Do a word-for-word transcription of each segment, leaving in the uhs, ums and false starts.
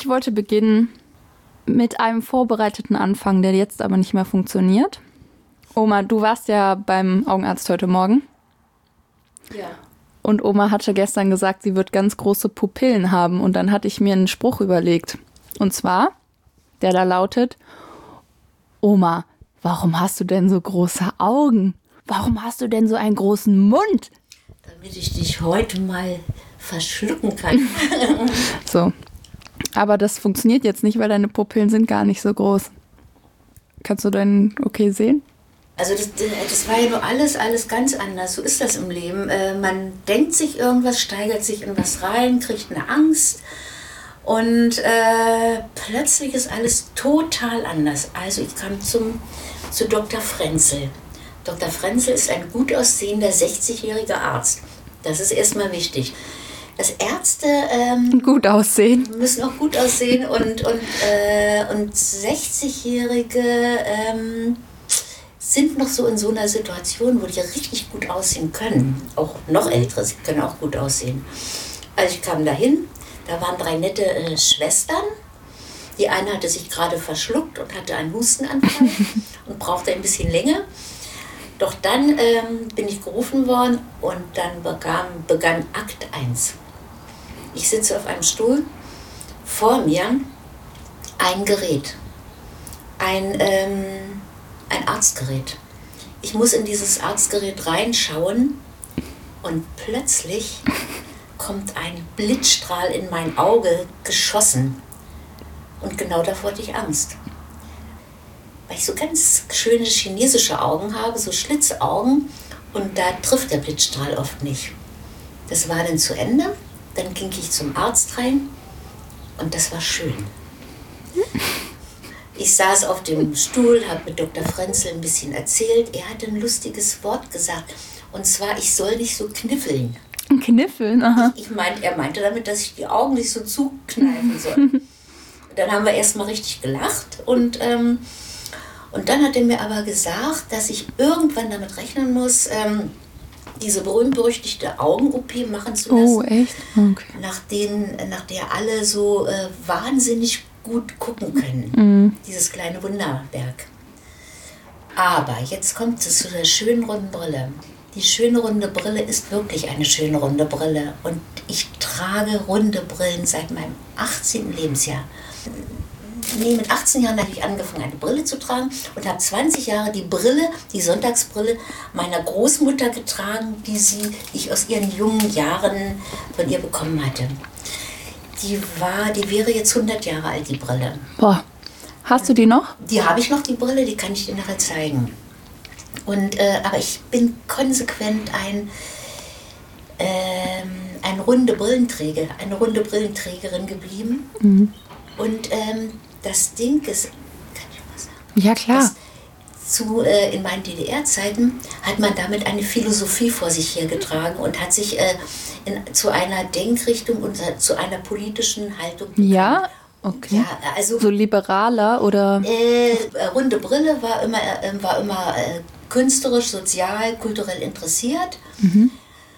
Ich wollte beginnen mit einem vorbereiteten Anfang, der jetzt aber nicht mehr funktioniert. Oma, du warst ja beim Augenarzt heute Morgen. Ja. Und Oma hatte gestern gesagt, sie wird ganz große Pupillen haben. Und dann hatte ich mir einen Spruch überlegt. Und zwar, der da lautet: Oma, warum hast du denn so große Augen? Warum hast du denn so einen großen Mund? Damit ich dich heute mal verschlucken kann. So. Aber das funktioniert jetzt nicht, weil deine Pupillen sind gar nicht so groß. Kannst du deinen okay sehen? Also das, das war ja nur alles, alles ganz anders. So ist das im Leben. Äh, man denkt sich irgendwas, steigert sich in was rein, kriegt eine Angst. Und äh, plötzlich ist alles total anders. Also ich kam zum, zu Doktor Frenzel. Doktor Frenzel ist ein gut aussehender sechzigjähriger Arzt. Das ist erstmal wichtig. Dass Ärzte ähm, gut aussehen. müssen auch gut aussehen und, und, äh, und sechzigjährige ähm, sind noch so in so einer Situation, wo die richtig gut aussehen können. Auch noch ältere können auch gut aussehen. Also ich kam dahin, da waren drei nette äh, Schwestern. Die eine hatte sich gerade verschluckt und hatte einen Hustenanfall und brauchte ein bisschen länger. Doch dann ähm, bin ich gerufen worden und dann begann, begann Akt eins. Ich sitze auf einem Stuhl, vor mir ein Gerät, ein, ähm, ein Arztgerät. Ich muss in dieses Arztgerät reinschauen und plötzlich kommt ein Blitzstrahl in mein Auge geschossen. Und genau davor hatte ich Angst. Weil ich so ganz schöne chinesische Augen habe, so Schlitzaugen, und da trifft der Blitzstrahl oft nicht. Das war dann zu Ende, dann ging ich zum Arzt rein und das war schön. Ich saß auf dem Stuhl, habe mit Doktor Frenzel ein bisschen erzählt. Er hat ein lustiges Wort gesagt, und zwar, ich soll nicht so kniffeln. Kniffeln, aha. Ich, ich meinte, er meinte damit, dass ich die Augen nicht so zukneifen soll. Dann haben wir erstmal richtig gelacht und ähm, Und dann hat er mir aber gesagt, dass ich irgendwann damit rechnen muss, ähm, diese berühmt-berüchtigte Augen-O P machen zu lassen. Oh, echt? Okay. Nach, denen, nach der alle so äh, wahnsinnig gut gucken können. Mhm. Dieses kleine Wunderwerk. Aber jetzt kommt es zu der schönen runden Brille. Die schöne runde Brille ist wirklich eine schöne runde Brille. Und ich trage runde Brillen seit meinem achtzehnten Lebensjahr. Nee, mit achtzehn Jahren habe ich angefangen, eine Brille zu tragen und habe zwanzig Jahre die Brille, die Sonntagsbrille meiner Großmutter getragen, die sie, die ich aus ihren jungen Jahren von ihr bekommen hatte. Die war, die wäre jetzt hundert Jahre alt, die Brille. Boah, hast du die noch? Die habe ich noch, die Brille, die kann ich dir nachher zeigen. Und, äh, aber ich bin konsequent ein, ähm, ein runde Brillenträger, eine runde Brillenträgerin geblieben. Mhm. Und ähm, das Ding ist, kann ich mal sagen? Ja, klar. Das, zu, äh, in meinen D D R-Zeiten hat man damit eine Philosophie vor sich hergetragen und hat sich äh, in, zu einer Denkrichtung und zu einer politischen Haltung bekannt. Ja, okay. Ja, also, so liberaler oder? Äh, runde Brille war immer, äh, war immer äh, künstlerisch, sozial, kulturell interessiert. Mhm.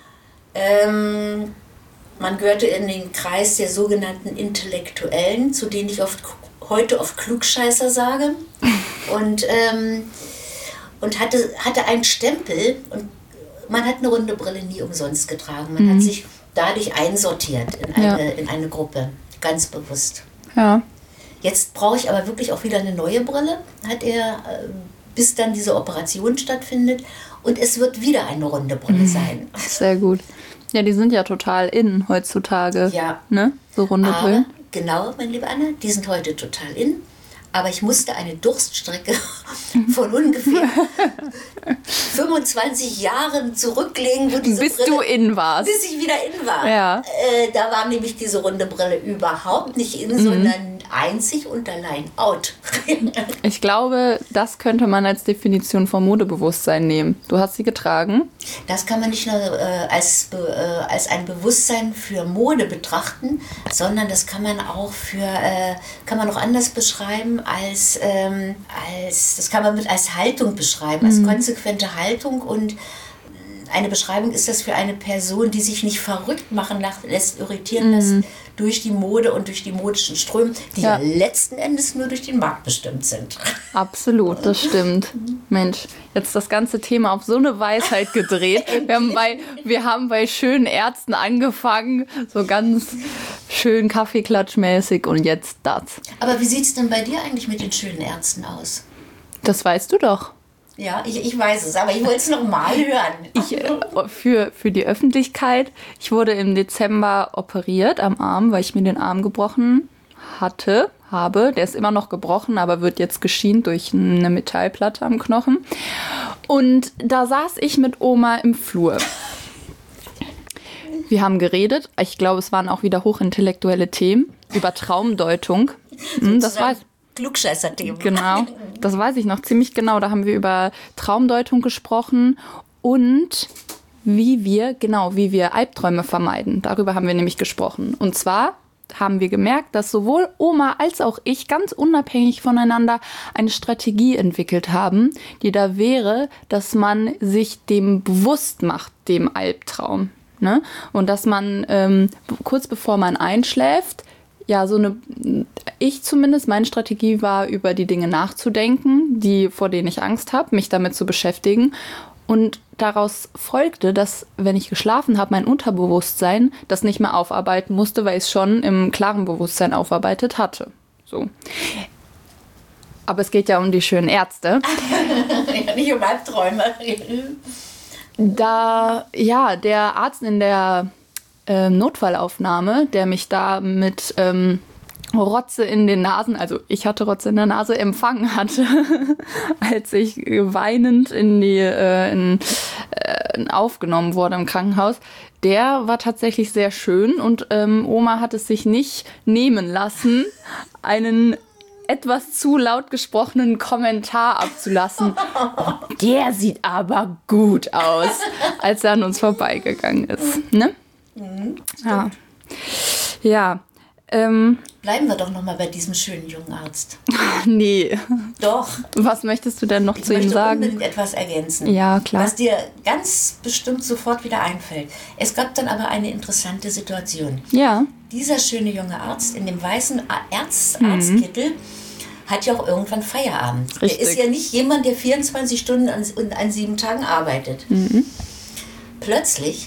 Ähm, man gehörte in den Kreis der sogenannten Intellektuellen, zu denen ich oft, heute oft Klugscheißer sage. Und, ähm, und hatte, hatte einen Stempel. Und man hat eine runde Brille nie umsonst getragen. Man mhm. hat sich dadurch einsortiert in eine, ja. in eine Gruppe, ganz bewusst. Ja. Jetzt brauche ich aber wirklich auch wieder eine neue Brille, hat er, bis dann diese Operation stattfindet. Und es wird wieder eine runde Brille mhm. sein. Sehr gut. Ja, die sind ja total in heutzutage. Ja. Ne? So runde aber, Brillen. Genau, meine liebe Anna, die sind heute total in. Aber ich musste eine Durststrecke von ungefähr fünfundzwanzig Jahren zurücklegen, wo diese bis Brille, du in warst. Bis ich wieder in war. Ja. Äh, da war nämlich diese runde Brille überhaupt nicht in, mhm. sondern einzig und allein out. Ich glaube, das könnte man als Definition von Modebewusstsein nehmen. Du hast sie getragen. Das kann man nicht nur äh, als, äh, als ein Bewusstsein für Mode betrachten, sondern das kann man auch für, äh, kann man auch anders beschreiben als, ähm, als, das kann man mit als Haltung beschreiben, als mhm. konsequente Haltung und eine Beschreibung ist das für eine Person, die sich nicht verrückt machen lässt, irritieren mm. lässt durch die Mode und durch die modischen Ströme, die ja. ja letzten Endes nur durch den Markt bestimmt sind. Absolut, das stimmt. Mensch, jetzt das ganze Thema auf so eine Weisheit gedreht. Wir haben bei, wir haben bei schönen Ärzten angefangen, so ganz schön Kaffeeklatschmäßig und jetzt das. Aber wie sieht es denn bei dir eigentlich mit den schönen Ärzten aus? Das weißt du doch. Ja, ich, ich weiß es, aber ich wollte es noch mal hören. Ich, für, für die Öffentlichkeit, ich wurde im Dezember operiert am Arm, weil ich mir den Arm gebrochen hatte, habe. Der ist immer noch gebrochen, aber wird jetzt geschient durch eine Metallplatte am Knochen. Und da saß ich mit Oma im Flur. Wir haben geredet, ich glaube, es waren auch wieder hochintellektuelle Themen über Traumdeutung. Hm, das weiß Klugscheißer-Themen. Genau, das weiß ich noch ziemlich genau. Da haben wir über Traumdeutung gesprochen und wie wir, genau, wie wir Albträume vermeiden. Darüber haben wir nämlich gesprochen. Und zwar haben wir gemerkt, dass sowohl Oma als auch ich ganz unabhängig voneinander eine Strategie entwickelt haben, die da wäre, dass man sich dem bewusst macht, dem Albtraum. Ne? Und dass man ähm, kurz bevor man einschläft, ja, so eine, ich zumindest, meine Strategie war, über die Dinge nachzudenken, die, vor denen ich Angst habe, mich damit zu beschäftigen. Und daraus folgte, dass, wenn ich geschlafen habe, mein Unterbewusstsein das nicht mehr aufarbeiten musste, weil ich es schon im klaren Bewusstsein aufarbeitet hatte. So. Aber es geht ja um die schönen Ärzte. Ja, nicht um Albträume. Da, ja, der Arzt in der äh, Notfallaufnahme, der mich da mit ähm, Rotze in den Nasen, also ich hatte Rotze in der Nase, empfangen hatte, als ich weinend in die äh, in, äh, aufgenommen wurde im Krankenhaus, der war tatsächlich sehr schön und ähm, Oma hat es sich nicht nehmen lassen, einen etwas zu laut gesprochenen Kommentar abzulassen. Der sieht aber gut aus, als er an uns vorbeigegangen ist. Ne? Mhm, ja. Ja. Ähm, Bleiben wir doch noch mal bei diesem schönen jungen Arzt. Nee. Doch. Was möchtest du denn noch ich zu ihm sagen? Ich möchte unbedingt etwas ergänzen. Ja, klar. Was dir ganz bestimmt sofort wieder einfällt. Es gab dann aber eine interessante Situation. Ja. Dieser schöne junge Arzt in dem weißen Arzt, Arztkittel mhm. hat ja auch irgendwann Feierabend. Richtig. Er ist ja nicht jemand, der vierundzwanzig Stunden an, an sieben Tagen arbeitet. Mhm. Plötzlich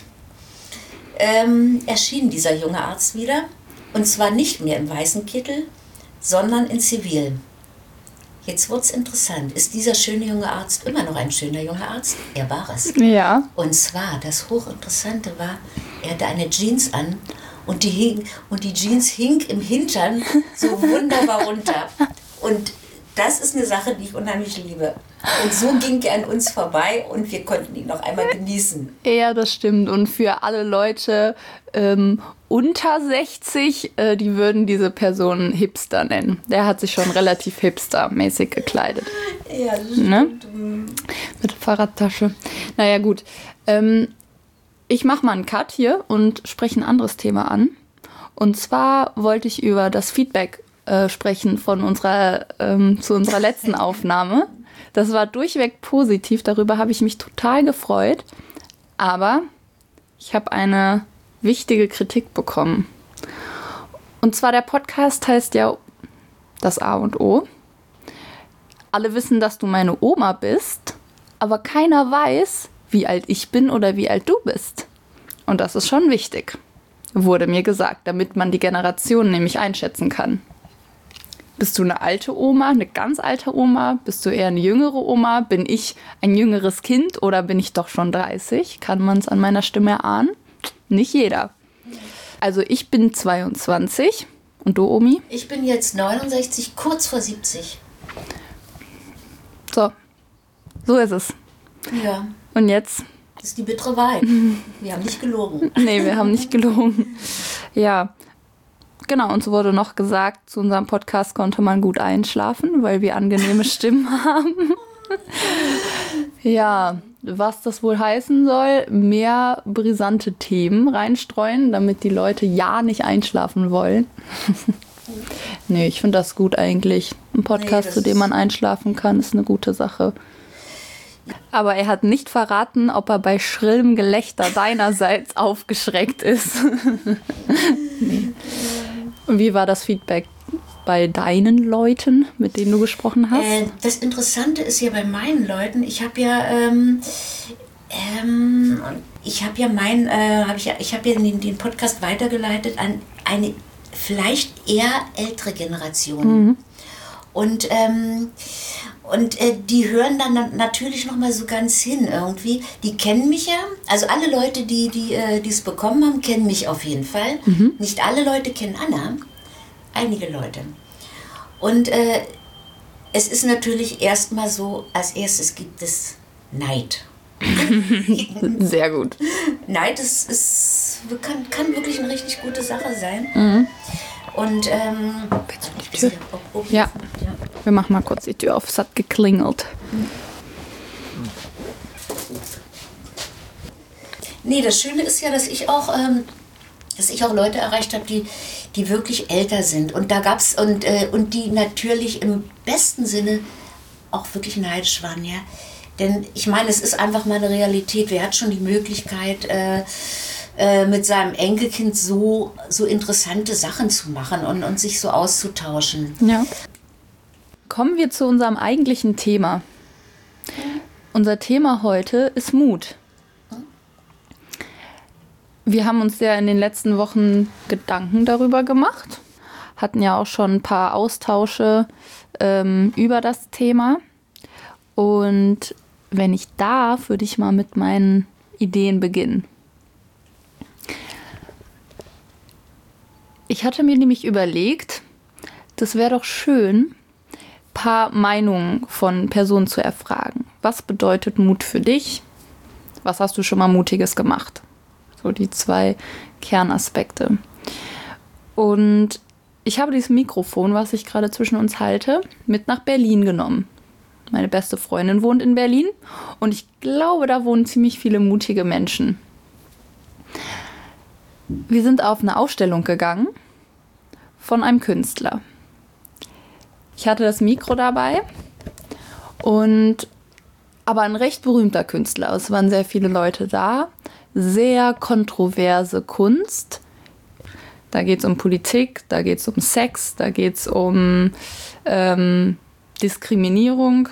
ähm, erschien dieser junge Arzt wieder. Und zwar nicht mehr im weißen Kittel, sondern in Zivil. Jetzt wird es interessant. Ist dieser schöne junge Arzt immer noch ein schöner junger Arzt? Er war es. Ja. Und zwar, das Hochinteressante war, er hatte eine Jeans an und die, hing, und die Jeans hing im Hintern so wunderbar runter. Und das ist eine Sache, die ich unheimlich liebe. Und so ging er an uns vorbei und wir konnten ihn noch einmal genießen. Ja, das stimmt. Und für alle Leute ähm, unter sechzig, äh, die würden diese Person Hipster nennen. Der hat sich schon relativ hipstermäßig gekleidet. Ja, das ne? stimmt. Mit Fahrradtasche. Naja, gut. Ähm, ich mache mal einen Cut hier und spreche ein anderes Thema an. Und zwar wollte ich über das Feedback äh, sprechen von unserer ähm, zu unserer letzten Aufnahme. Das war durchweg positiv, darüber habe ich mich total gefreut. Aber ich habe eine wichtige Kritik bekommen. Und zwar der Podcast heißt ja das A und O. Alle wissen, dass du meine Oma bist, aber keiner weiß, wie alt ich bin oder wie alt du bist. Und das ist schon wichtig, wurde mir gesagt, damit man die Generation nämlich einschätzen kann. Bist du eine alte Oma, eine ganz alte Oma? Bist du eher eine jüngere Oma? Bin ich ein jüngeres Kind oder bin ich doch schon dreißig? Kann man es an meiner Stimme erahnen? Nicht jeder. Also ich bin zweiundzwanzig. Und du, Omi? Ich bin jetzt neunundsechzig, kurz vor siebzig. So, so ist es. Ja. Und jetzt? Das ist die bittere Wahrheit. Wir haben nicht gelogen. Nee, wir haben nicht gelogen. Ja. Genau, uns wurde noch gesagt, zu unserem Podcast konnte man gut einschlafen, weil wir angenehme Stimmen haben. Ja, was das wohl heißen soll, mehr brisante Themen reinstreuen, damit die Leute ja nicht einschlafen wollen. Nee, ich finde das gut eigentlich. Ein Podcast, nee, zu dem man einschlafen kann, ist eine gute Sache. Aber er hat nicht verraten, ob er bei schrillem Gelächter deinerseits aufgeschreckt ist. Nee. Und wie war das Feedback bei deinen Leuten, mit denen du gesprochen hast? Äh, das Interessante ist ja bei meinen Leuten, ich habe ja, ähm, ähm, ich habe ja mein, äh, hab ich, ich habe ja den, den Podcast weitergeleitet an eine vielleicht eher ältere Generation. Mhm. Und, ähm, und äh, die hören dann na- natürlich noch mal so ganz hin irgendwie. Die kennen mich ja, also alle Leute, die die äh, es bekommen haben, kennen mich auf jeden Fall. Mhm. Nicht alle Leute kennen Anna, einige Leute. Und äh, es ist natürlich erstmal so, als erstes gibt es Neid. Sehr gut. Neid ist, ist, kann, kann wirklich eine richtig gute Sache sein. Mhm. Und ähm, die Tür? Ja. ja, wir machen mal kurz die Tür auf. Es hat geklingelt. Nee, das Schöne ist ja, dass ich auch, ähm, dass ich auch Leute erreicht habe, die, die wirklich älter sind. Und da gab's und, äh, und die natürlich im besten Sinne auch wirklich neidisch waren, ja. Denn ich meine, es ist einfach mal eine Realität. Wer hat schon die Möglichkeit, äh, äh, mit seinem Enkelkind so, so interessante Sachen zu machen und, und sich so auszutauschen? Ja. Kommen wir zu unserem eigentlichen Thema. Mhm. Unser Thema heute ist Mut. Mhm. Wir haben uns ja in den letzten Wochen Gedanken darüber gemacht, hatten ja auch schon ein paar Austausche ähm, über das Thema. Und wenn ich darf, würde ich mal mit meinen Ideen beginnen. Ich hatte mir nämlich überlegt, das wäre doch schön, ein paar Meinungen von Personen zu erfragen. Was bedeutet Mut für dich? Was hast du schon mal Mutiges gemacht? So die zwei Kernaspekte. Und ich habe dieses Mikrofon, was ich gerade zwischen uns halte, mit nach Berlin genommen. Meine beste Freundin wohnt in Berlin und ich glaube, da wohnen ziemlich viele mutige Menschen. Wir sind auf eine Ausstellung gegangen von einem Künstler. Ich hatte das Mikro dabei und aber ein recht berühmter Künstler. Es waren sehr viele Leute da. Sehr kontroverse Kunst. Da geht es um Politik, da geht es um Sex, da geht es um ähm, Diskriminierung.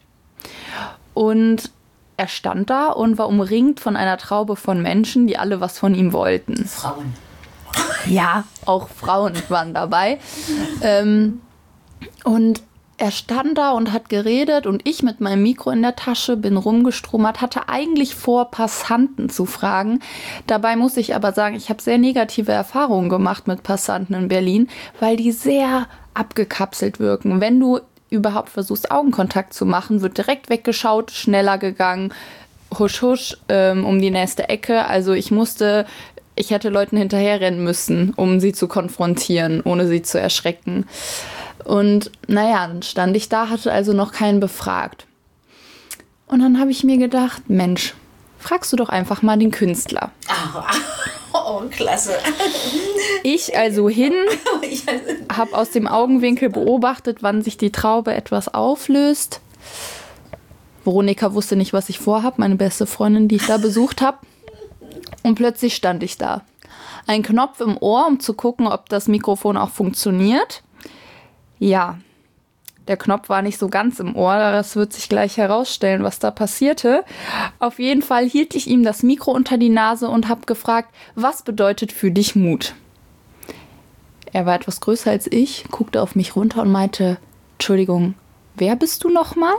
Und er stand da und war umringt von einer Traube von Menschen, die alle was von ihm wollten. Frauen. Ja, auch Frauen waren dabei. Ähm, und er stand da und hat geredet und ich mit meinem Mikro in der Tasche bin rumgestromert, hatte eigentlich vor, Passanten zu fragen. Dabei muss ich aber sagen, ich habe sehr negative Erfahrungen gemacht mit Passanten in Berlin, weil die sehr abgekapselt wirken. Wenn du überhaupt versuchst, Augenkontakt zu machen, wird direkt weggeschaut, schneller gegangen, husch husch, ähm, um die nächste Ecke. Also ich musste, ich hätte Leuten hinterherrennen müssen, um sie zu konfrontieren, ohne sie zu erschrecken. Und naja, dann stand ich da, hatte also noch keinen befragt. Und dann habe ich mir gedacht, Mensch, fragst du doch einfach mal den Künstler. Oh, oh klasse. Ich also hin, habe aus dem Augenwinkel beobachtet, wann sich die Traube etwas auflöst. Veronika wusste nicht, was ich vorhab, meine beste Freundin, die ich da besucht habe. Und plötzlich stand ich da. Ein Knopf im Ohr, um zu gucken, ob das Mikrofon auch funktioniert. Ja, der Knopf war nicht so ganz im Ohr, das wird sich gleich herausstellen, was da passierte. Auf jeden Fall hielt ich ihm das Mikro unter die Nase und habe gefragt, was bedeutet für dich Mut? Er war etwas größer als ich, guckte auf mich runter und meinte, Entschuldigung, wer bist du nochmal?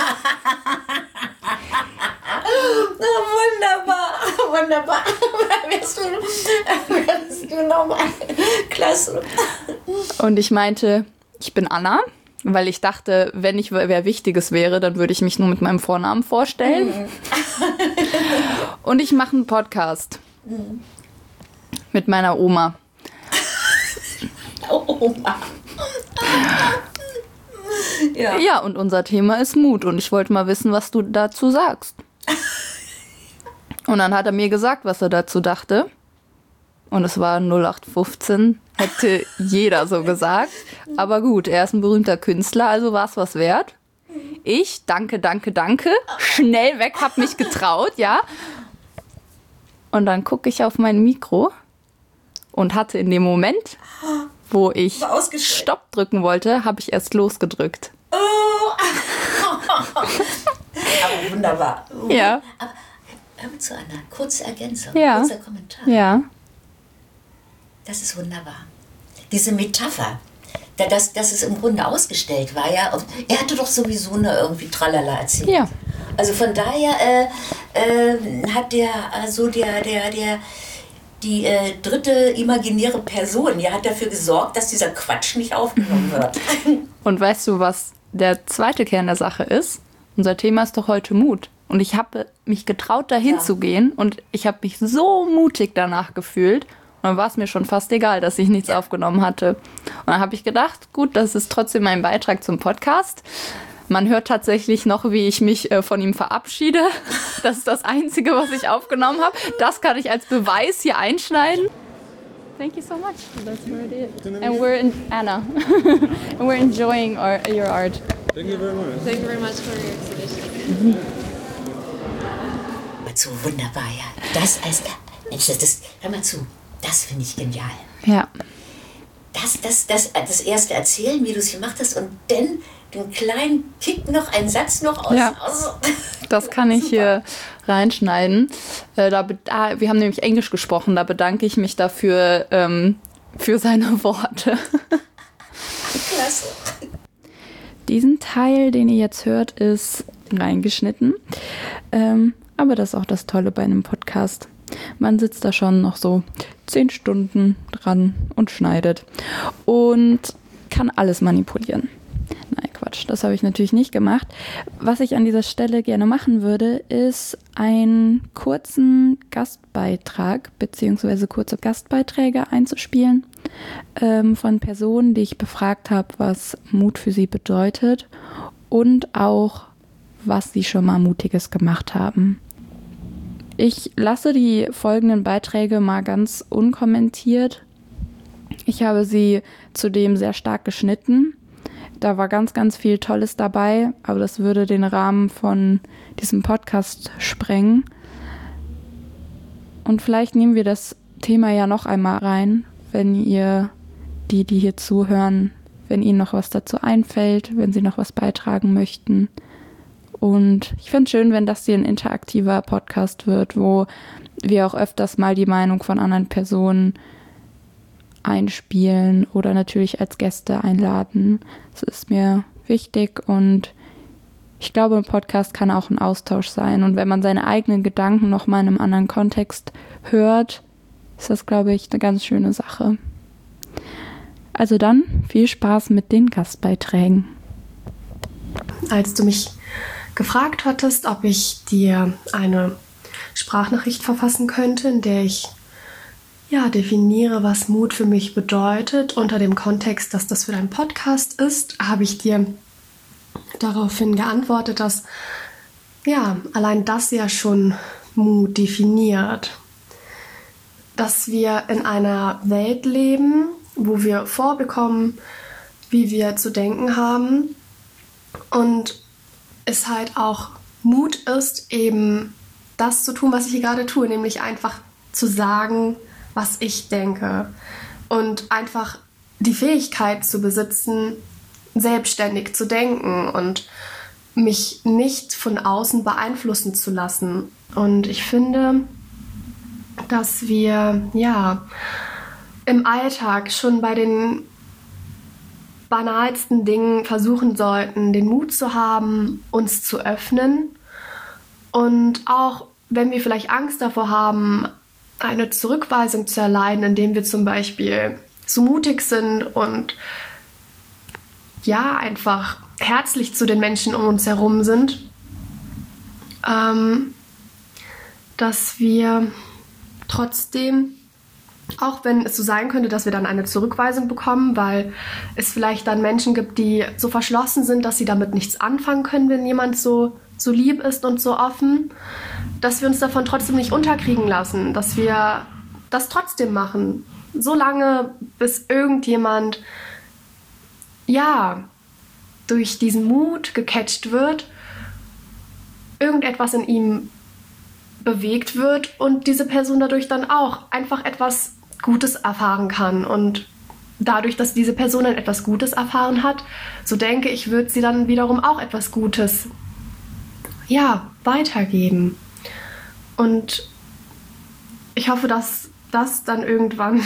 Wunderbar, wunderbar. Wer bist du, wer bist du nochmal? Klasse. Und ich meinte, ich bin Anna, weil ich dachte, wenn ich wer Wichtiges wäre, dann würde ich mich nur mit meinem Vornamen vorstellen. Mhm. Und ich mache einen Podcast mhm. mit meiner Oma. Oma. Ja. Ja, und unser Thema ist Mut. Und ich wollte mal wissen, was du dazu sagst. Und dann hat er mir gesagt, was er dazu dachte. Und es war null acht fünfzehn, hätte jeder so gesagt. Aber gut, er ist ein berühmter Künstler, also war es was wert. Ich, danke, danke, danke, schnell weg, hab mich getraut, ja. Und dann gucke ich auf mein Mikro und hatte in dem Moment, wo ich Stopp drücken wollte, habe ich erst losgedrückt. Oh. Aber wunderbar. Ja. Aber hör mal zu, Anna, kurze Ergänzung, Ja. kurzer Kommentar. Ja. Das ist wunderbar. Diese Metapher, da das, dass es im Grunde ausgestellt war, ja, und er hatte doch sowieso nur irgendwie Tralala erzählt. Ja. Also von daher äh, äh, hat der, also der, der, der, die äh, dritte imaginäre Person, ja, hat dafür gesorgt, dass dieser Quatsch nicht aufgenommen wird. Und weißt du, was der zweite Kern der Sache ist? Unser Thema ist doch heute Mut. Und ich habe mich getraut, dahin Ja. zu gehen. Und ich habe mich so mutig danach gefühlt. Und dann war es mir schon fast egal, dass ich nichts aufgenommen hatte. Und dann habe ich gedacht, gut, das ist trotzdem mein Beitrag zum Podcast. Man hört tatsächlich noch, wie ich mich äh, von ihm verabschiede. Das ist das Einzige, was ich aufgenommen habe. Das kann ich als Beweis hier einschneiden. Thank you so much. That's where it is. And we're in Anna. And we're enjoying our, your art. Thank you very much. Thank you very much for your exhibition. Hör mal zu, wunderbar, ja. Das als, Mensch, das, das, hör mal zu, das finde ich genial. Ja. Das, das, das, das erste Erzählen, wie du es gemacht hast, und dann den kleinen Kick noch, einen Satz noch aus. Ja. aus Das kann ich hier reinschneiden. Äh, da be- ah, wir haben nämlich Englisch gesprochen, da bedanke ich mich dafür ähm, für seine Worte. Klasse. Diesen Teil, den ihr jetzt hört, ist reingeschnitten. Ähm, aber das ist auch das Tolle bei einem Podcast. Man sitzt da schon noch so zehn Stunden dran und schneidet und kann alles manipulieren. Nein, Quatsch, das habe ich natürlich nicht gemacht. Was ich an dieser Stelle gerne machen würde, ist einen kurzen Gastbeitrag bzw. kurze Gastbeiträge einzuspielen ähm, von Personen, die ich befragt habe, was Mut für sie bedeutet und auch, was sie schon mal Mutiges gemacht haben. Ich lasse die folgenden Beiträge mal ganz unkommentiert. Ich habe sie zudem sehr stark geschnitten. Da war ganz, ganz viel Tolles dabei, aber das würde den Rahmen von diesem Podcast sprengen. Und vielleicht nehmen wir das Thema ja noch einmal rein, wenn ihr, die, die hier zuhören, wenn ihnen noch was dazu einfällt, wenn sie noch was beitragen möchten. Und ich finde es schön, wenn das hier ein interaktiver Podcast wird, wo wir auch öfters mal die Meinung von anderen Personen einspielen oder natürlich als Gäste einladen. Das ist mir wichtig und ich glaube, ein Podcast kann auch ein Austausch sein. Und wenn man seine eigenen Gedanken nochmal in einem anderen Kontext hört, ist das, glaube ich, eine ganz schöne Sache. Also dann viel Spaß mit den Gastbeiträgen. Als du mich gefragt hattest, ob ich dir eine Sprachnachricht verfassen könnte, in der ich ja, definiere, was Mut für mich bedeutet, unter dem Kontext, dass das für deinen Podcast ist, habe ich dir daraufhin geantwortet, dass ja, allein das ja schon Mut definiert. Dass wir in einer Welt leben, wo wir vorbekommen, wie wir zu denken haben und es halt auch Mut ist, eben das zu tun, was ich hier gerade tue, nämlich einfach zu sagen, was ich denke und einfach die Fähigkeit zu besitzen, selbstständig zu denken und mich nicht von außen beeinflussen zu lassen. Und ich finde, dass wir ja im Alltag schon bei den banalsten Dingen versuchen sollten, den Mut zu haben, uns zu öffnen. Und auch wenn wir vielleicht Angst davor haben, eine Zurückweisung zu erleiden, indem wir zum Beispiel so mutig sind und ja, einfach herzlich zu den Menschen um uns herum sind, ähm, dass wir trotzdem, auch wenn es so sein könnte, dass wir dann eine Zurückweisung bekommen, weil es vielleicht dann Menschen gibt, die so verschlossen sind, dass sie damit nichts anfangen können, wenn jemand so, so lieb ist und so offen, dass wir uns davon trotzdem nicht unterkriegen lassen, dass wir das trotzdem machen, so lange, bis irgendjemand, ja, durch diesen Mut gecatcht wird, irgendetwas in ihm bewegt wird und diese Person dadurch dann auch einfach etwas Gutes erfahren kann. Und dadurch, dass diese Person dann etwas Gutes erfahren hat, so denke ich, wird sie dann wiederum auch etwas Gutes, ja, weitergeben. Und ich hoffe, dass das dann irgendwann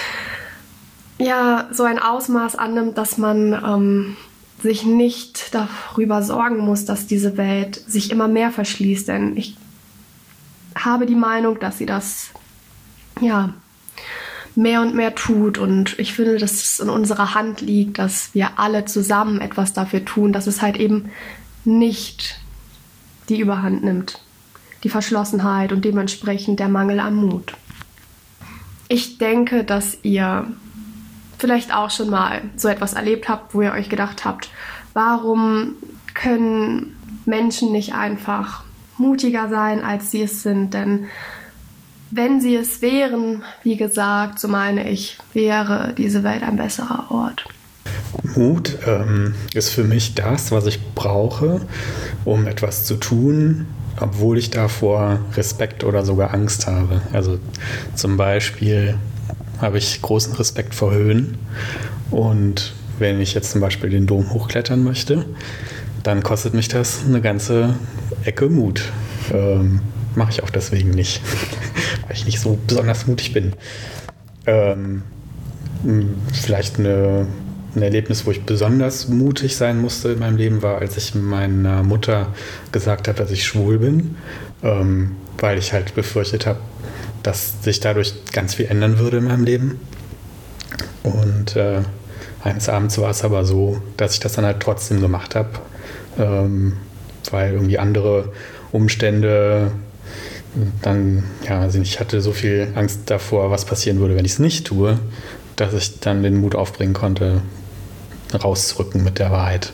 ja so ein Ausmaß annimmt, dass man ähm, sich nicht darüber sorgen muss, dass diese Welt sich immer mehr verschließt. Denn ich habe die Meinung, dass sie das ja mehr und mehr tut. Und ich finde, dass es in unserer Hand liegt, dass wir alle zusammen etwas dafür tun, dass es halt eben nicht die Überhand nimmt. Die Verschlossenheit und dementsprechend der Mangel an Mut. Ich denke, dass ihr vielleicht auch schon mal so etwas erlebt habt, wo ihr euch gedacht habt, warum können Menschen nicht einfach mutiger sein, als sie es sind? Denn wenn sie es wären, wie gesagt, so meine ich, wäre diese Welt ein besserer Ort. Mut ähm, ist für mich das, was ich brauche, um etwas zu tun, obwohl ich davor Respekt oder sogar Angst habe. Also zum Beispiel habe ich großen Respekt vor Höhen, und wenn ich jetzt zum Beispiel den Dom hochklettern möchte, dann kostet mich das eine ganze Ecke Mut. Ähm, mache ich auch deswegen nicht, weil ich nicht so besonders mutig bin. Ähm, vielleicht eine, ein Erlebnis, wo ich besonders mutig sein musste in meinem Leben, war, als ich meiner Mutter gesagt habe, dass ich schwul bin, ähm, weil ich halt befürchtet habe, dass sich dadurch ganz viel ändern würde in meinem Leben. Und äh, eines Abends war es aber so, dass ich das dann halt trotzdem gemacht habe, ähm, weil irgendwie andere Umstände dann, ja, also ich hatte so viel Angst davor, was passieren würde, wenn ich es nicht tue, dass ich dann den Mut aufbringen konnte, rauszurücken mit der Wahrheit.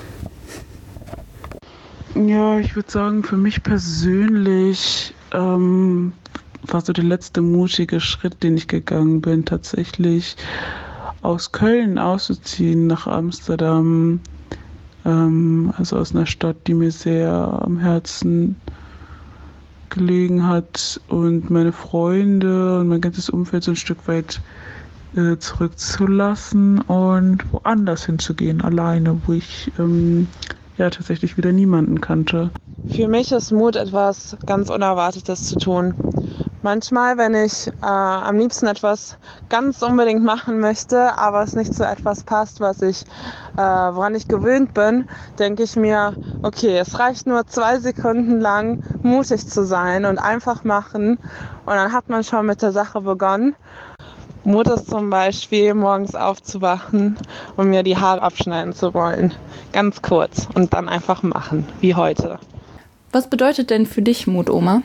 Ja, ich würde sagen, für mich persönlich ähm, war so der letzte mutige Schritt, den ich gegangen bin, tatsächlich aus Köln auszuziehen nach Amsterdam. Ähm, also aus einer Stadt, die mir sehr am Herzen gelegen hat, und meine Freunde und mein ganzes Umfeld so ein Stück weit äh, zurückzulassen und woanders hinzugehen, alleine, wo ich ähm, ja tatsächlich wieder niemanden kannte. Für mich ist Mut etwas ganz Unerwartetes zu tun. Manchmal, wenn ich äh, am liebsten etwas ganz unbedingt machen möchte, aber es nicht zu etwas passt, was ich, äh, woran ich gewöhnt bin, denke ich mir, okay, es reicht nur zwei Sekunden lang mutig zu sein und einfach machen, und dann hat man schon mit der Sache begonnen. Mut ist zum Beispiel, morgens aufzuwachen und mir die Haare abschneiden zu wollen. Ganz kurz und dann einfach machen, wie heute. Was bedeutet denn für dich Mut, Oma?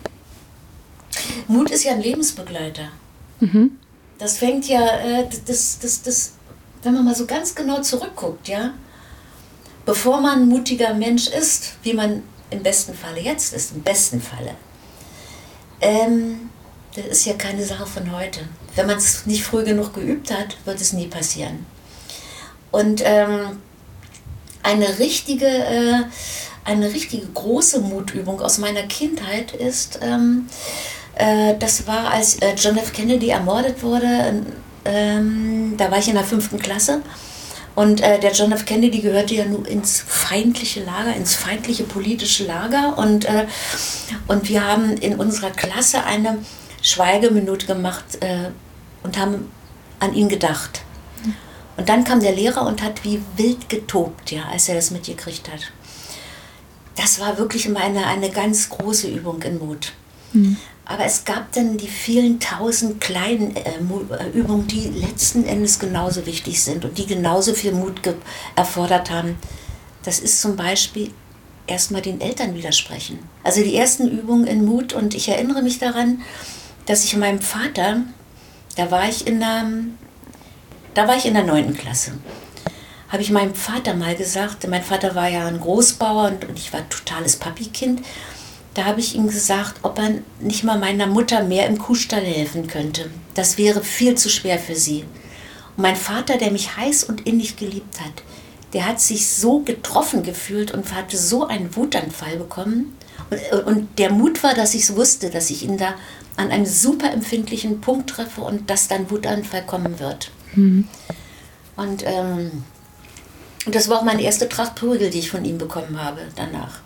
Mut ist ja ein Lebensbegleiter. Mhm. Das fängt ja, äh, das, das, das, wenn man mal so ganz genau zurückguckt, ja, bevor man ein mutiger Mensch ist, wie man im besten Falle jetzt ist, im besten Falle, ähm, das ist ja keine Sache von heute. Wenn man es nicht früh genug geübt hat, wird es nie passieren. Und ähm, eine richtige, äh, eine richtige große Mutübung aus meiner Kindheit ist, ähm, äh, das war, als äh, John F. Kennedy ermordet wurde. Ähm, da war ich in der fünften Klasse. Und äh, der John F. Kennedy gehörte ja nur ins feindliche Lager, ins feindliche politische Lager. Und, äh, und wir haben in unserer Klasse eine Schweigeminute gemacht äh, und haben an ihn gedacht. Und dann kam der Lehrer und hat wie wild getobt, ja, als er das mitgekriegt hat. Das war wirklich immer eine, eine ganz große Übung in Mut. Mhm. Aber es gab dann die vielen tausend kleinen äh, Übungen, die letzten Endes genauso wichtig sind und die genauso viel Mut ge- erfordert haben. Das ist zum Beispiel erstmal den Eltern widersprechen. Also die ersten Übungen in Mut, und ich erinnere mich daran, dass ich meinem Vater, da war ich in der, da war ich in der neunten Klasse, habe ich meinem Vater mal gesagt, mein Vater war ja ein Großbauer und, und ich war totales Papi-Kind, da habe ich ihm gesagt, ob er nicht mal meiner Mutter mehr im Kuhstall helfen könnte. Das wäre viel zu schwer für sie. Und mein Vater, der mich heiß und innig geliebt hat, der hat sich so getroffen gefühlt und hatte so einen Wutanfall bekommen. Und, und der Mut war, dass ich es wusste, dass ich ihn da an einem super empfindlichen Punkt treffe und dass dann Wutanfall kommen wird. Mhm. Und ähm, das war auch meine erste Tracht Prügel, die ich von ihm bekommen habe danach.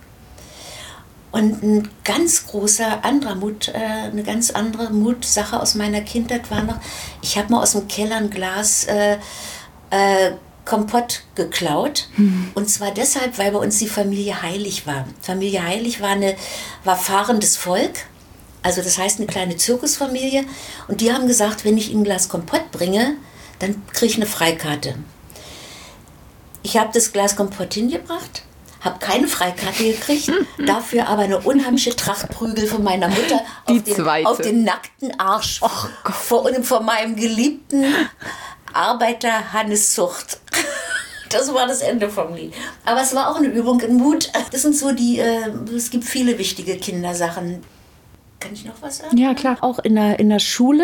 Und ein ganz großer anderer Mut, äh, eine ganz andere Mutsache aus meiner Kindheit war noch, ich habe mal aus dem Keller ein Glas äh, äh, Kompott geklaut. Mhm. Und zwar deshalb, weil bei uns die Familie Heilig war. Familie Heilig war, eine, war fahrendes Volk, also das heißt eine kleine Zirkusfamilie. Und die haben gesagt, wenn ich ihnen ein Glas Kompott bringe, dann kriege ich eine Freikarte. Ich habe das Glas Kompott hingebracht, habe keine Freikarte gekriegt, dafür aber eine unheimliche Trachtprügel von meiner Mutter auf den, auf den nackten Arsch oh vor, vor meinem geliebten Arbeiter Hannes Zucht. Das war das Ende vom Lied. Aber es war auch eine Übung in Mut. Das sind so die, äh, es gibt viele wichtige Kindersachen. Kann ich noch was sagen? Ja, klar. Auch in der, in der Schule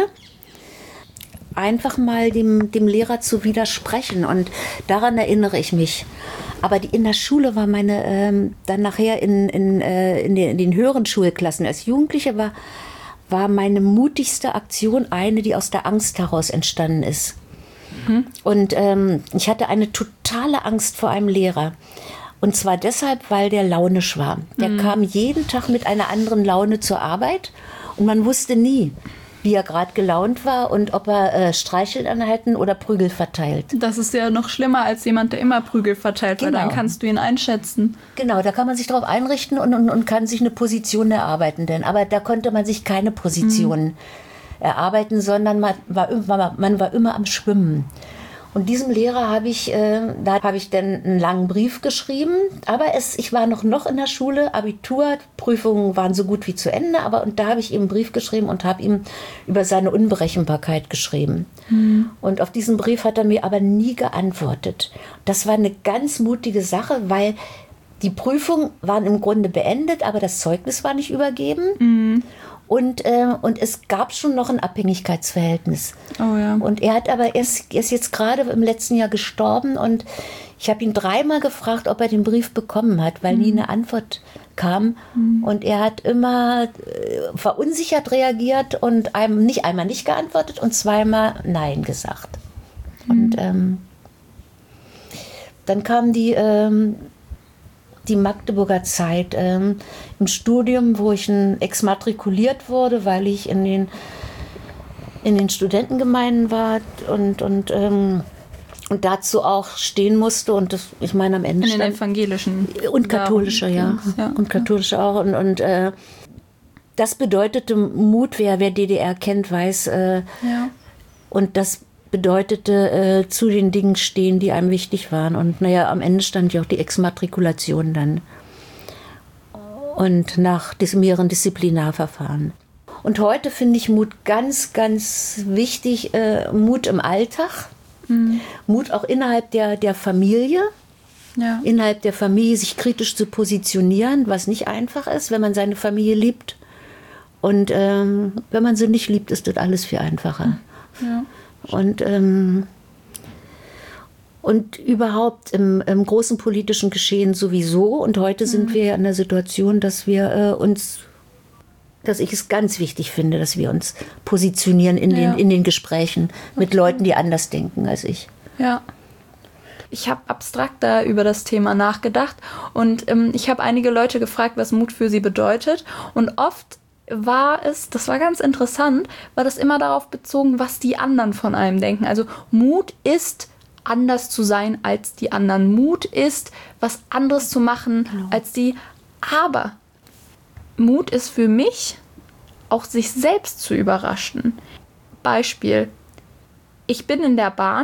einfach mal dem, dem Lehrer zu widersprechen. Und daran erinnere ich mich. Aber die, in der Schule war meine, ähm, dann nachher in, in, äh, in, den, in den höheren Schulklassen, als Jugendliche war, war meine mutigste Aktion eine, die aus der Angst heraus entstanden ist. Mhm. Und ähm, ich hatte eine totale Angst vor einem Lehrer. Und zwar deshalb, weil der launisch war. Der mhm. kam jeden Tag mit einer anderen Laune zur Arbeit und man wusste nie, wie er gerade gelaunt war und ob er äh, Streicheleinheiten oder Prügel verteilt. Das ist ja noch schlimmer als jemand, der immer Prügel verteilt, genau. Weil dann kannst du ihn einschätzen. Genau, da kann man sich darauf einrichten und, und, und kann sich eine Position erarbeiten. Denn, aber da konnte man sich keine Position mhm. erarbeiten, sondern man war, man war immer am Schwimmen. Und diesem Lehrer habe ich, äh, da habe ich dann einen langen Brief geschrieben. Aber es, ich war noch, noch in der Schule, Abitur, Prüfungen waren so gut wie zu Ende. Aber und da habe ich ihm einen Brief geschrieben und habe ihm über seine Unberechenbarkeit geschrieben. Mhm. Und auf diesen Brief hat er mir aber nie geantwortet. Das war eine ganz mutige Sache, weil die Prüfungen waren im Grunde beendet, aber das Zeugnis war nicht übergeben. Mhm. Und, äh, und es gab schon noch ein Abhängigkeitsverhältnis. Oh ja. Und er hat aber erst, er ist jetzt gerade im letzten Jahr gestorben und ich habe ihn dreimal gefragt, ob er den Brief bekommen hat, weil mhm. nie eine Antwort kam. Mhm. Und er hat immer äh, verunsichert reagiert und einem nicht einmal nicht geantwortet und zweimal Nein gesagt. Mhm. Und ähm, dann kam die... Ähm, die Magdeburger Zeit ähm, im Studium, wo ich ein, exmatrikuliert wurde, weil ich in den, in den Studentengemeinden war und, und, ähm, und dazu auch stehen musste. Und das, ich meine, am Ende in den evangelischen. Und katholische, ja. ja. Und katholische auch. Und, und äh, das bedeutete Mut, wer, wer D D R kennt, weiß. Äh, ja. Und das bedeutete äh, zu den Dingen stehen, die einem wichtig waren. Und naja, am Ende stand ja auch die Exmatrikulation dann. Und nach diesem mehreren Disziplinarverfahren. Und heute finde ich Mut ganz, ganz wichtig. Äh, Mut im Alltag. Mhm. Mut auch innerhalb der, der Familie. Ja. Innerhalb der Familie sich kritisch zu positionieren, was nicht einfach ist, wenn man seine Familie liebt. Und ähm, wenn man sie nicht liebt, ist das alles viel einfacher. Ja. Und, ähm, und überhaupt im, im großen politischen Geschehen sowieso. Und heute mhm. sind wir in der Situation, dass wir äh, uns, dass ich es ganz wichtig finde, dass wir uns positionieren in, ja. den, in den Gesprächen mit okay. Leuten, die anders denken als ich. Ja. Ich habe abstrakter über das Thema nachgedacht und ähm, ich habe einige Leute gefragt, was Mut für sie bedeutet. Und oft war es, das war ganz interessant, war das immer darauf bezogen, was die anderen von einem denken. Also Mut ist, anders zu sein als die anderen. Mut ist, was anderes zu machen genau. als die. Aber Mut ist für mich, auch sich selbst zu überraschen. Beispiel, ich bin in der Bahn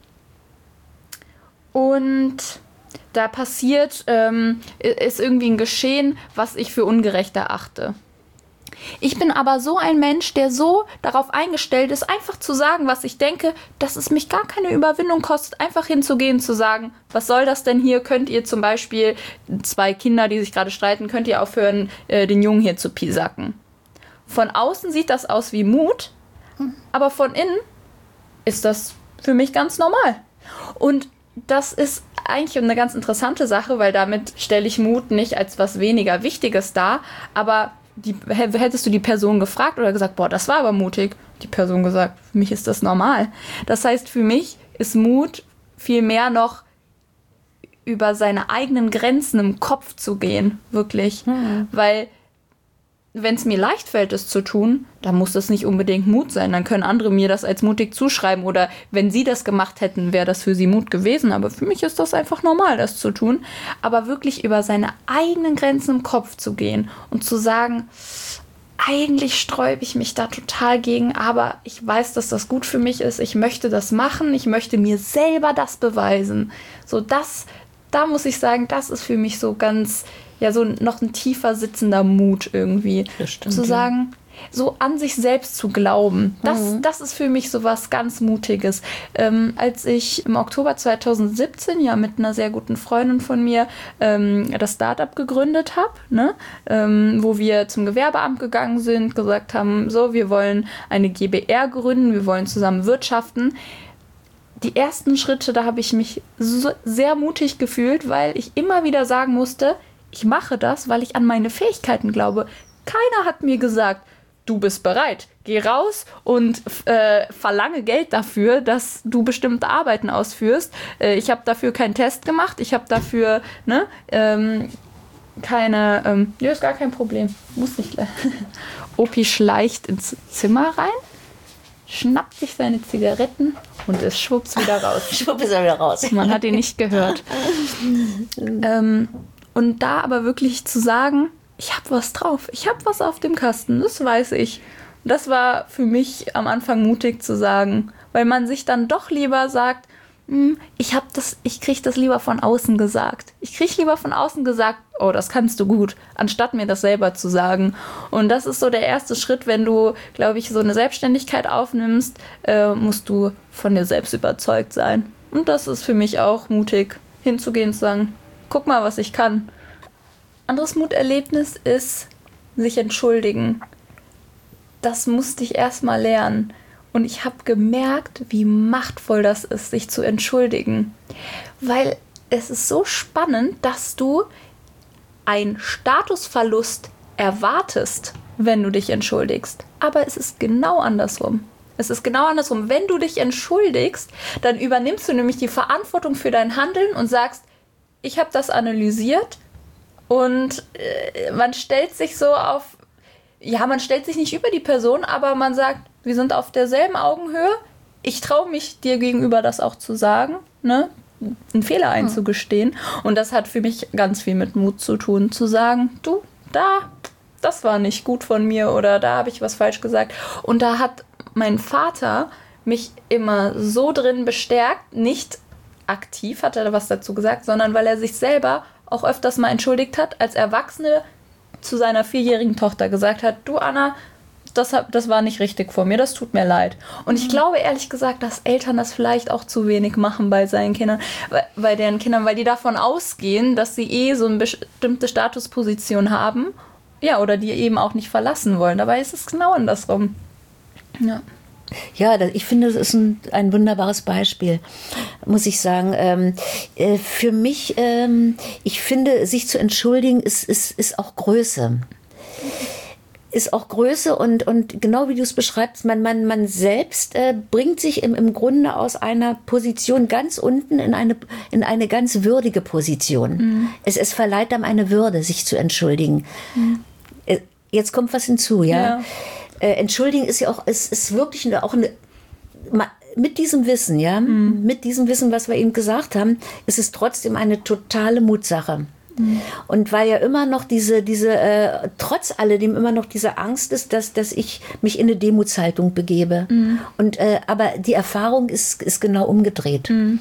und da passiert, ähm, ist irgendwie ein Geschehen, was ich für ungerecht erachte. Ich bin aber so ein Mensch, der so darauf eingestellt ist, einfach zu sagen, was ich denke, dass es mich gar keine Überwindung kostet, einfach hinzugehen, zu sagen, was soll das denn hier? Könnt ihr zum Beispiel, zwei Kinder, die sich gerade streiten, könnt ihr aufhören, äh, den Jungen hier zu piesacken? Von außen sieht das aus wie Mut, aber von innen ist das für mich ganz normal. Und das ist eigentlich eine ganz interessante Sache, weil damit stelle ich Mut nicht als was weniger Wichtiges dar, aber die, hättest du die Person gefragt oder gesagt, boah, das war aber mutig, die Person gesagt, für mich ist das normal. Das heißt, für mich ist Mut viel mehr noch über seine eigenen Grenzen im Kopf zu gehen, wirklich. Mhm. Weil wenn es mir leicht fällt, es zu tun, dann muss das nicht unbedingt Mut sein. Dann können andere mir das als mutig zuschreiben. Oder wenn sie das gemacht hätten, wäre das für sie Mut gewesen. Aber für mich ist das einfach normal, das zu tun. Aber wirklich über seine eigenen Grenzen im Kopf zu gehen und zu sagen, eigentlich sträube ich mich da total gegen, aber ich weiß, dass das gut für mich ist. Ich möchte das machen. Ich möchte mir selber das beweisen. So das, da muss ich sagen, das ist für mich so ganz... ja, so noch ein tiefer sitzender Mut irgendwie. Stimmt, zu sagen, ja. So an sich selbst zu glauben. Das, mhm. das ist für mich so was ganz Mutiges. Ähm, als ich im Oktober zweitausendsiebzehn ja mit einer sehr guten Freundin von mir ähm, das Startup gegründet habe, ne? ähm, wo wir zum Gewerbeamt gegangen sind, gesagt haben, so, wir wollen eine GbR gründen, wir wollen zusammen wirtschaften. Die ersten Schritte, da habe ich mich so sehr mutig gefühlt, weil ich immer wieder sagen musste, ich mache das, weil ich an meine Fähigkeiten glaube. Keiner hat mir gesagt, du bist bereit, geh raus und äh, verlange Geld dafür, dass du bestimmte Arbeiten ausführst. Äh, ich habe dafür keinen Test gemacht, ich habe dafür ne, ähm, keine, ähm, ja, ist gar kein Problem, muss nicht. Opi schleicht ins Zimmer rein, schnappt sich seine Zigaretten und ist schwupps wieder raus. Schwupps ist er wieder raus. Man hat ihn nicht gehört. ähm, Und da aber wirklich zu sagen, ich habe was drauf, ich habe was auf dem Kasten, das weiß ich. Das war für mich am Anfang mutig zu sagen, weil man sich dann doch lieber sagt, ich habe das, ich kriege das lieber von außen gesagt. Ich kriege lieber von außen gesagt, oh, das kannst du gut, anstatt mir das selber zu sagen. Und das ist so der erste Schritt, wenn du, glaube ich, so eine Selbstständigkeit aufnimmst, äh, musst du von dir selbst überzeugt sein. Und das ist für mich auch mutig, hinzugehen und zu sagen, guck mal, was ich kann. Anderes Muterlebnis ist sich entschuldigen. Das musste ich erst mal lernen. Und ich habe gemerkt, wie machtvoll das ist, sich zu entschuldigen. Weil es ist so spannend, dass du einen Statusverlust erwartest, wenn du dich entschuldigst. Aber es ist genau andersrum. Es ist genau andersrum. Wenn du dich entschuldigst, dann übernimmst du nämlich die Verantwortung für dein Handeln und sagst, ich habe das analysiert und äh, man stellt sich so auf, ja, man stellt sich nicht über die Person, aber man sagt, wir sind auf derselben Augenhöhe. Ich traue mich dir gegenüber das auch zu sagen, ne? Einen Fehler einzugestehen. Und das hat für mich ganz viel mit Mut zu tun, zu sagen, du, da, das war nicht gut von mir oder da habe ich was falsch gesagt. Und da hat mein Vater mich immer so drin bestärkt, nicht aktiv hat er was dazu gesagt, sondern weil er sich selber auch öfters mal entschuldigt hat, als Erwachsene zu seiner vierjährigen Tochter gesagt hat, du Anna, das, hab, das war nicht richtig von mir, das tut mir leid. Und ich glaube ehrlich gesagt, dass Eltern das vielleicht auch zu wenig machen bei seinen Kindern, bei, bei deren Kindern, weil die davon ausgehen, dass sie eh so eine bestimmte Statusposition haben, ja, oder die eben auch nicht verlassen wollen. Dabei ist es genau andersrum. Ja. Ja, das, ich finde, das ist ein, ein wunderbares Beispiel, muss ich sagen. Ähm, äh, für mich, ähm, ich finde, sich zu entschuldigen, ist, ist, ist auch Größe. Ist auch Größe und, und genau wie du es beschreibst, man, man, man selbst äh, bringt sich im, im Grunde aus einer Position ganz unten in eine, in eine ganz würdige Position. Mhm. Es, es verleiht einem eine Würde, sich zu entschuldigen. Mhm. Äh, jetzt kommt was hinzu, ja. ja. Äh, entschuldigen ist ja auch, es ist wirklich eine, auch eine, mit diesem Wissen, ja, mhm. mit diesem Wissen, was wir eben gesagt haben, ist es trotzdem eine totale Mutsache. Mhm. Und weil ja immer noch diese, diese äh, trotz alledem immer noch diese Angst ist, dass, dass ich mich in eine Demutshaltung begebe. Mhm. Und, äh, aber die Erfahrung ist, ist genau umgedreht. Mhm.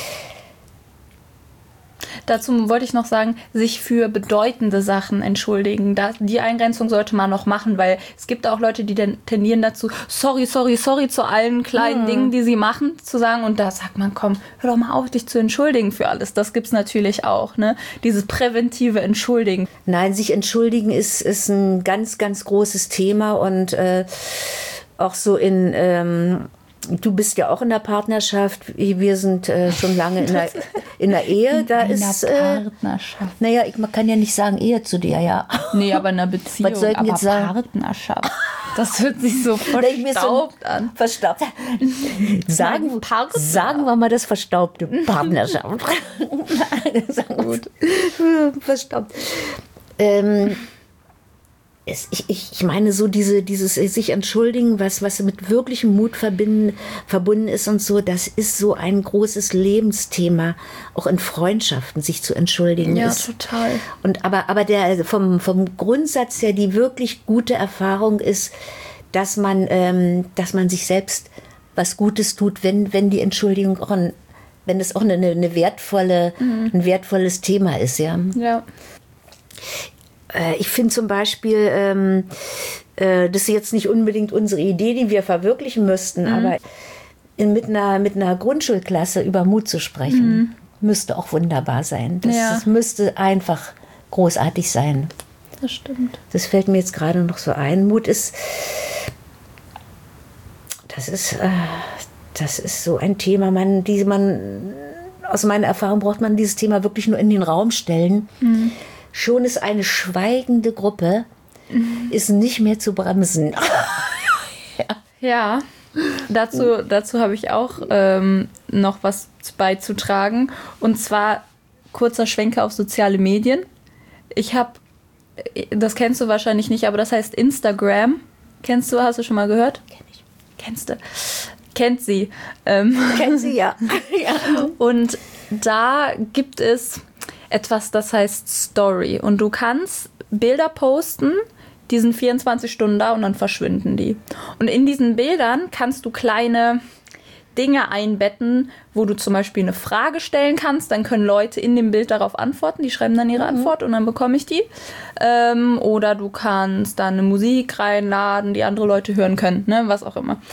Dazu wollte ich noch sagen, sich für bedeutende Sachen entschuldigen. Da, die Eingrenzung sollte man noch machen, weil es gibt auch Leute, die tendieren dazu, sorry, sorry, sorry zu allen kleinen ja. Dingen, die sie machen, zu sagen. Und da sagt man, komm, hör doch mal auf, dich zu entschuldigen für alles. Das gibt's natürlich auch, ne? Dieses präventive Entschuldigen. Nein, sich entschuldigen ist, ist ein ganz, ganz großes Thema und äh, auch so in... Ähm Du bist ja auch in der Partnerschaft. Wir sind äh, schon lange in der, In der Ehe, In da einer ist... Äh, Partnerschaft. naja, ich, man kann ja nicht sagen Ehe zu dir, ja. Nee, aber in einer Beziehung. Was soll ich denn aber jetzt sagen? Partnerschaft. Das hört sich so Denk mir so verstaubt an. Verstaubt. Sagen, Partner. sagen wir mal das verstaubte Partnerschaft. Gut. Verstaubt. Ähm, es, ich, ich meine so diese, dieses sich entschuldigen, was, was mit wirklichem Mut verbinden, verbunden ist und so, das ist so ein großes Lebensthema, auch in Freundschaften sich zu entschuldigen. Ja, ist. total. Und aber, aber der, vom, vom Grundsatz her die wirklich gute Erfahrung ist, dass man, ähm, dass man sich selbst was Gutes tut, wenn, wenn die Entschuldigung auch ein, wenn es auch eine, eine wertvolle, mhm. ein wertvolles Thema ist, ja. Ja. Ich finde zum Beispiel, ähm, äh, das ist jetzt nicht unbedingt unsere Idee, die wir verwirklichen müssten, mhm. aber in, mit, einer, mit einer Grundschulklasse über Mut zu sprechen, mhm. müsste auch wunderbar sein. Das, ja. das müsste einfach großartig sein. Das stimmt. Das fällt mir jetzt gerade noch so ein. Mut ist, das ist, äh, das ist so ein Thema, man, die man, aus meiner Erfahrung braucht man dieses Thema wirklich nur in den Raum stellen. Mhm. Schon ist eine schweigende Gruppe, mhm. ist nicht mehr zu bremsen. ja. ja, dazu, dazu habe ich auch ähm, noch was beizutragen. Und zwar kurzer Schwenker auf soziale Medien. Ich habe, das kennst du wahrscheinlich nicht, aber das heißt Instagram. Kennst du, hast du schon mal gehört? Kenn ich. Kennst du? Kennt sie. Ähm, Kennt sie, ja. ja. Und da gibt es etwas, das heißt Story. Und du kannst Bilder posten, die sind vierundzwanzig Stunden da und dann verschwinden die. Und in diesen Bildern kannst du kleine Dinge einbetten, wo du zum Beispiel eine Frage stellen kannst. Dann können Leute in dem Bild darauf antworten. Die schreiben dann ihre mhm. Antwort und dann bekomme ich die. Ähm, oder du kannst da eine Musik reinladen, die andere Leute hören können. Ne? Was auch immer.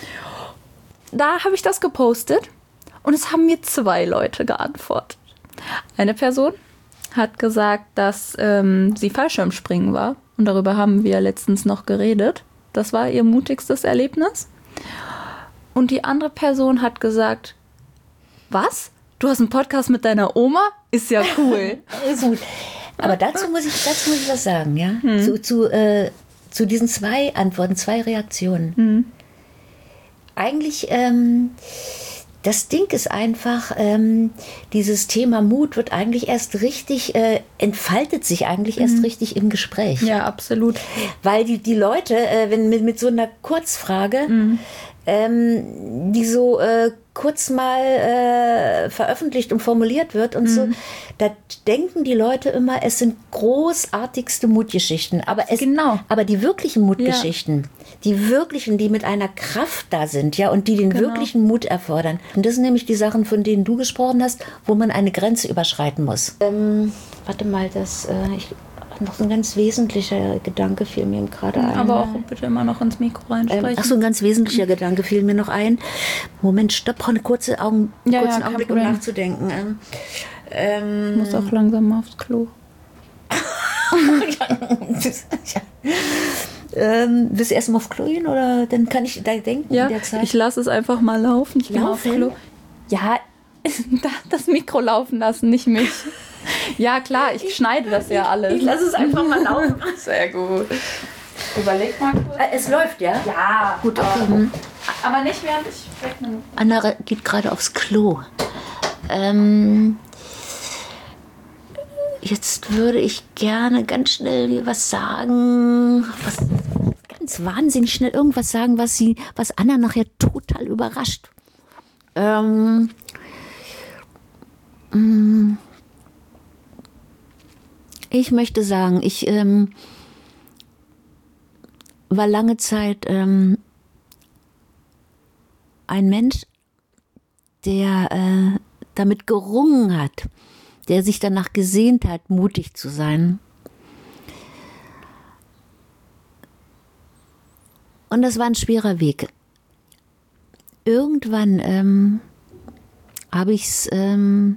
Da habe ich das gepostet und es haben mir zwei Leute geantwortet. Eine Person hat gesagt, dass ähm, sie Fallschirmspringen war. Und darüber haben wir letztens noch geredet. Das war ihr mutigstes Erlebnis. Und die andere Person hat gesagt, was? Du hast einen Podcast mit deiner Oma? Ist ja cool. Ist gut. Aber dazu muss ich, dazu muss ich was sagen, ja? Hm. Zu, zu, äh, zu diesen zwei Antworten, zwei Reaktionen. Hm. Eigentlich, ähm, das Ding ist einfach, ähm, dieses Thema Mut wird eigentlich erst richtig, äh, entfaltet sich eigentlich erst mhm. richtig im Gespräch. Ja, absolut. Weil die, die Leute, äh, wenn mit, mit so einer Kurzfrage, mhm. ähm, die so äh, kurz mal äh, veröffentlicht und formuliert wird und mhm. so, da denken die Leute immer, es sind großartigste Mutgeschichten. Aber, es, genau. aber die wirklichen Mutgeschichten, ja. die wirklichen, die mit einer Kraft da sind, ja, und die den genau. wirklichen Mut erfordern. Und das sind nämlich die Sachen, von denen du gesprochen hast, wo man eine Grenze überschreiten muss. Ähm, warte mal, das äh, ich, noch so ein ganz wesentlicher Gedanke fiel mir gerade ein. Aber auch bitte immer noch ins Mikro reinsprechen. Ähm, ach so, ein ganz wesentlicher Gedanke fiel mir noch ein. Moment, stopp, eine kurze Augen, ja, kurzen ja, Augenblick, um nachzudenken. Ähm, ähm, ich muss auch langsam mal aufs Klo. ja. ähm, willst du erst mal auf Klo gehen oder dann kann ich da denken ja, in der Zeit? Ich lasse es einfach mal laufen. Ich gehe mal aufs Klo. Ja, das Mikro laufen lassen, nicht mich. Ja, klar, ich schneide das ja alles. Ich lasse es einfach mal laufen. Sehr gut. Überleg mal kurz. Es läuft, ja? Ja. Gut, okay. Mhm. Aber nicht während ich wegnehme. Anna geht gerade aufs Klo. Ähm, jetzt würde ich gerne ganz schnell was sagen. Was, ganz wahnsinnig schnell irgendwas sagen, was, sie, was Anna nachher total überrascht. Ähm, mh, Ich möchte sagen, ich ähm, war lange Zeit ähm, ein Mensch, der äh, damit gerungen hat, der sich danach gesehnt hat, mutig zu sein. Und das war ein schwerer Weg. Irgendwann ähm, habe ich es ähm,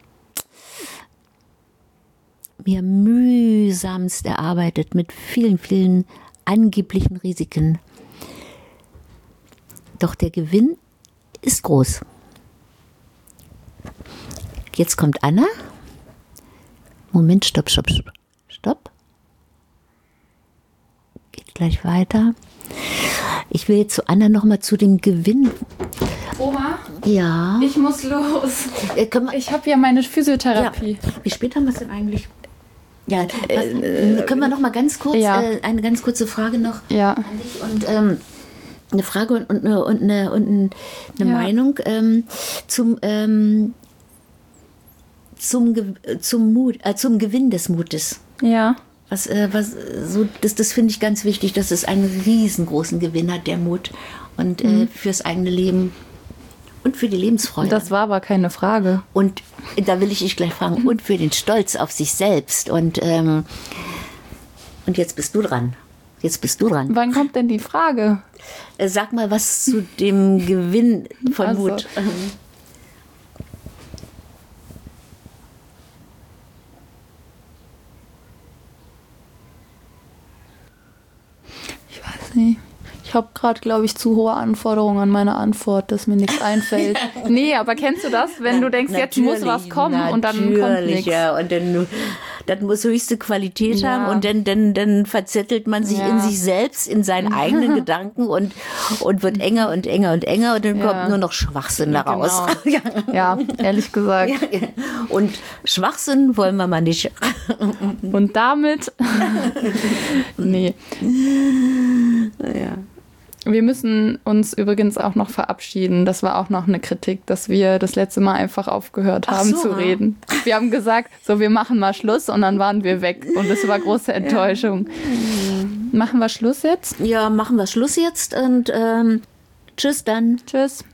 mir mühsamst erarbeitet, mit vielen, vielen angeblichen Risiken. Doch der Gewinn ist groß. jetzt kommt Anna. Moment, stopp, stopp, stopp. Stopp. Geht gleich weiter. Ich will jetzt zu Anna nochmal zu dem Gewinn. Oma? Ja. Ich muss los. Äh, können wir, Ich habe ja meine Physiotherapie. ja. Wie spät haben wir es denn eigentlich? Ja, was, äh, können wir noch mal ganz kurz, ja. äh, eine ganz kurze Frage noch Ja. an dich und ähm, eine Frage und, und, eine, und, eine, und eine Ja. Meinung ähm, zum, ähm, zum, Ge- zum, Mut, äh, zum Gewinn des Mutes. Ja. Was, äh, was, so, das das finde ich ganz wichtig, dass es einen riesengroßen Gewinn hat, der Mut. Und äh, fürs eigene Leben und für die Lebensfreude. Das war aber keine Frage. Und da will ich dich gleich fragen, und für den Stolz auf sich selbst. Und, ähm, und jetzt bist du dran. Jetzt bist du dran. Wann kommt denn die Frage? Äh, Sag mal was zu dem Gewinn von Also. Mut. Ich weiß nicht. Ich habe gerade, glaube ich, zu hohe Anforderungen an meine Antwort, dass mir nichts einfällt. Nee, aber kennst du das, wenn du denkst, jetzt muss was kommen und dann kommt Natürlich, nichts? ja. Und dann, das muss höchste Qualität Ja. haben und dann, dann, dann verzettelt man sich Ja. in sich selbst, in seinen eigenen Gedanken und, und wird enger und enger und enger und dann Ja. kommt nur noch Schwachsinn daraus. Genau. Ja, ehrlich gesagt. Und Schwachsinn wollen wir mal nicht. Und damit, nee. Ja. Wir müssen uns übrigens auch noch verabschieden. Das war auch noch eine Kritik, dass wir das letzte Mal einfach aufgehört Ach haben so. zu reden. Wir haben gesagt, so, wir machen mal Schluss und dann waren wir weg. Und das war große Enttäuschung. Machen wir Schluss jetzt? Ja, machen wir Schluss jetzt und ähm, tschüss dann. Tschüss.